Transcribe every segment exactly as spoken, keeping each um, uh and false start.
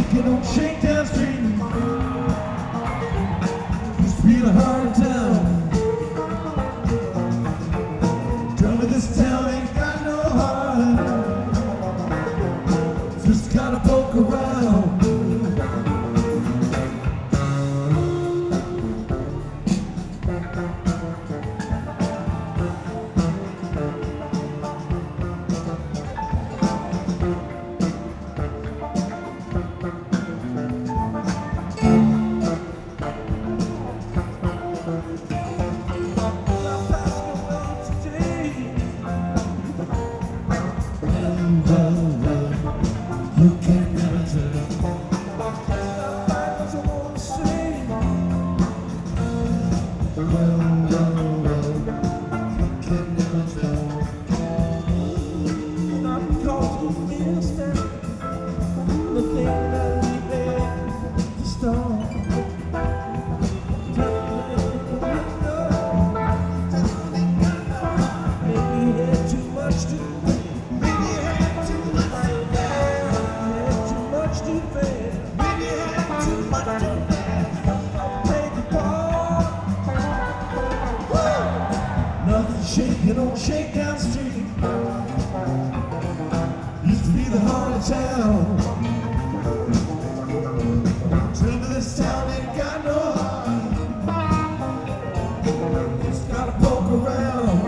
shaking on Shakedown Street. Used to be the heart of town. Tell me this town ain't got no heart. Just gotta poke around. You can never tell. Sometimes I wanna sing. Well, well, well, you can never tell. Not because you missed it, the thing that we had to start. Maybe you had too much to shaking on Shakedown Street. Used to be the heart of town. Tell me this town ain't got no heart. Just gotta poke around.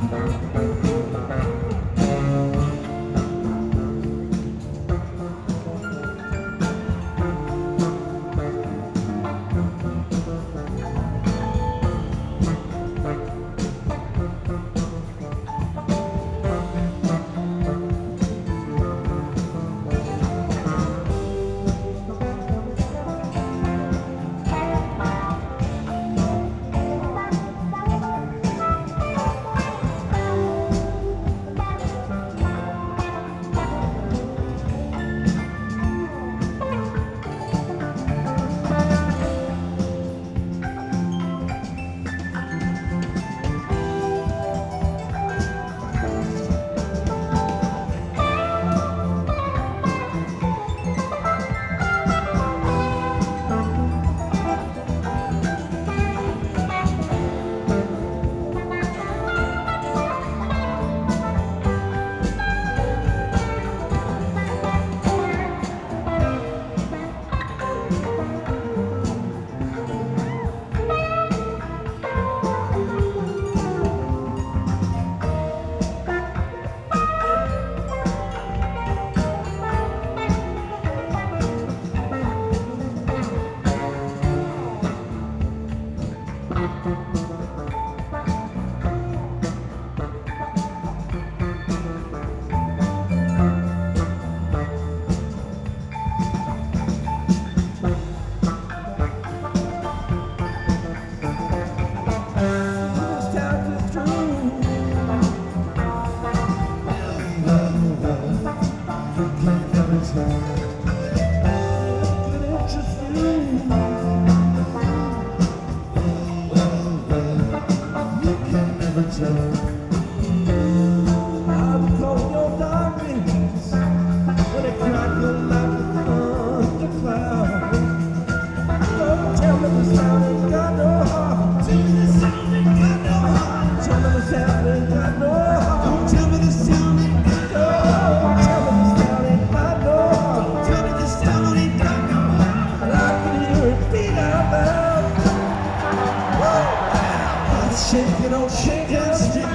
Shaking on Shakedown Street.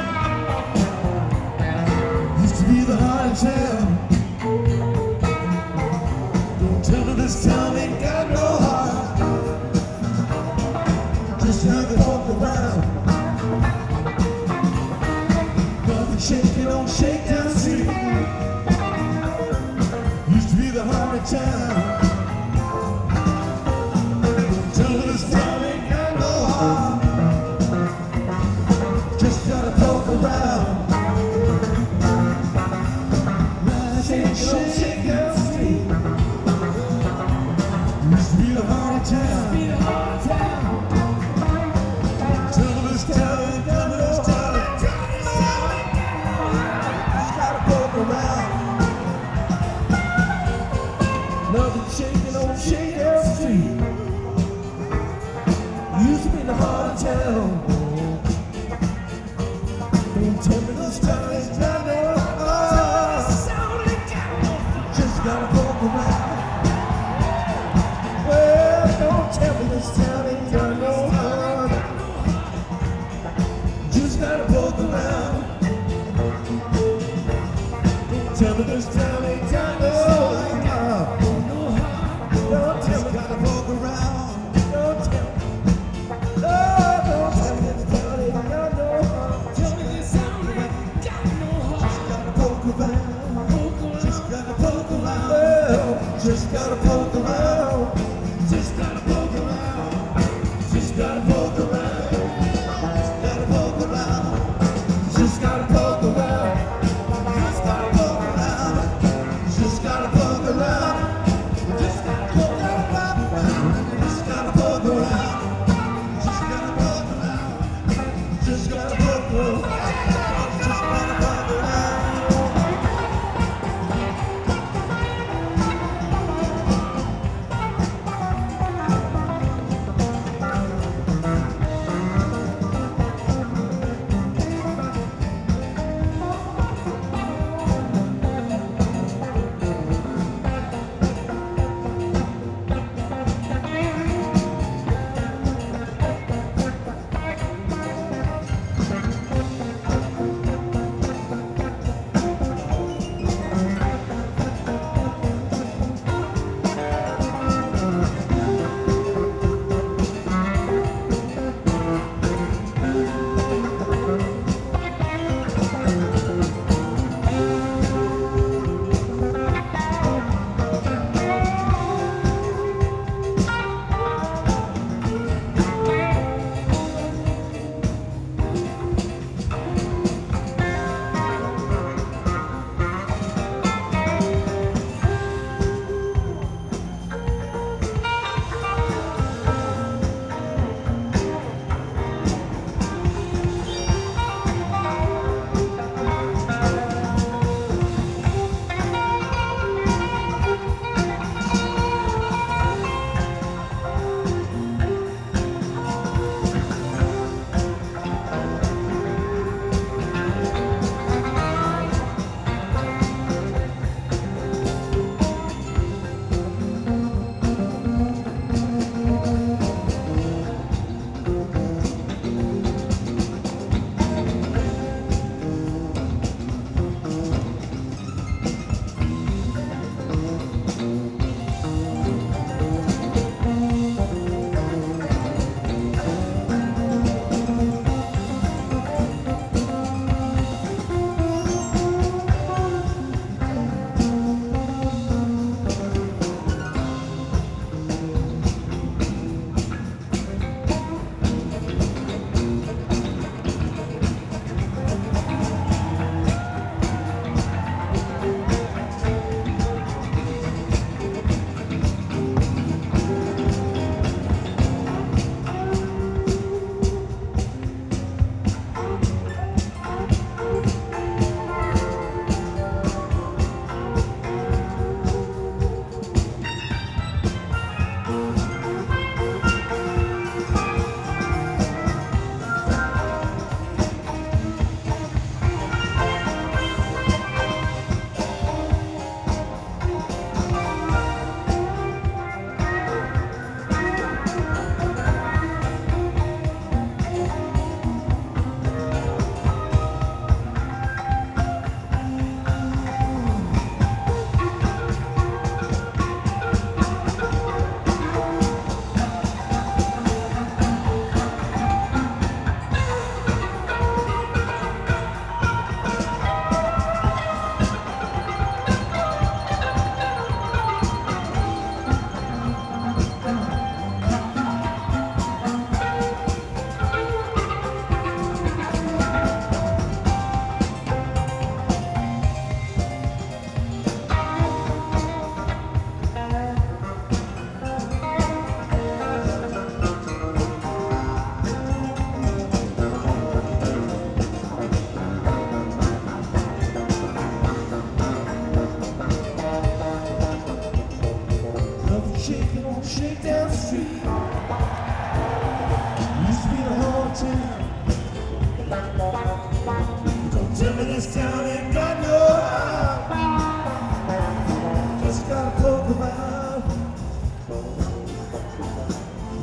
Used to be the heart of town. Don't tell me this town ain't got no heart. Just have to walk around. Nothing shaking on Shakedown Street. Used to be the heart of town. Don't tell me this town ain't got no heart. Just gotta poke around. Shaking on Shakedown Street. Used to be the heart of town. Tell me this town ain't got no heart. Just gotta poke around. Nothing Just gotta poke around. Well, don't tell me this town ain't got no heart. Just gotta poke around. Tell me this town ain't got no heart. Don't tell me. Gotta poke around. Don't tell me. No, don't tell me this town ain't got no heart. Tell me this town ain't got no heart. Just gotta poke around. Just gotta poke around. Well, just gotta poke around. Just gotta poke around. Just gotta poke around. Just gotta poke around. Just gotta poke around. Just gotta poke around. Just gotta poke around. Just gotta poke around. Just gotta poke around. Just gotta poke around. Just gotta poke around. Just gotta poke around.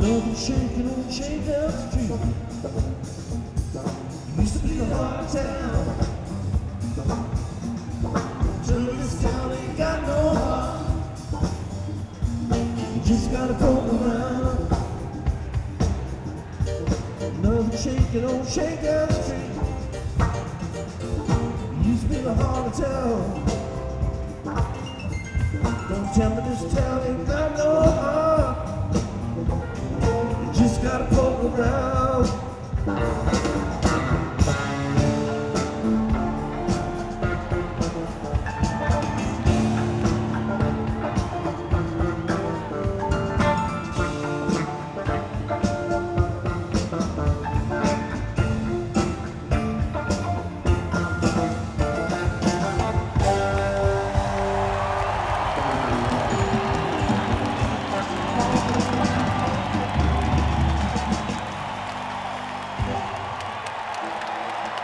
Nothing shaking on shake down the street. Used to be the heart of town. Till this town ain't got no heart. You just gotta poke around. Nothing shaking on shake down the street. Used to be the heart of town. Don't tell me this town ain't got no heart. You just gotta poke around.